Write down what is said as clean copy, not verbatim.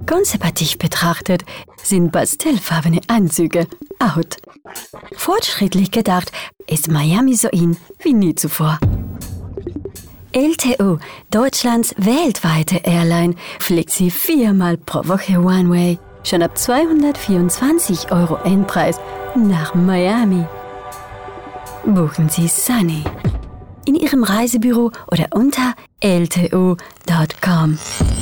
Konservativ betrachtet sind pastellfarbene Anzüge out. Fortschrittlich gedacht ist Miami so in wie nie zuvor. LTO, Deutschlands weltweite Airline, fliegt Sie 4-mal pro Woche One-Way, schon ab 224 € Endpreis nach Miami. Buchen Sie Sunny in Ihrem Reisebüro oder unter lto.com.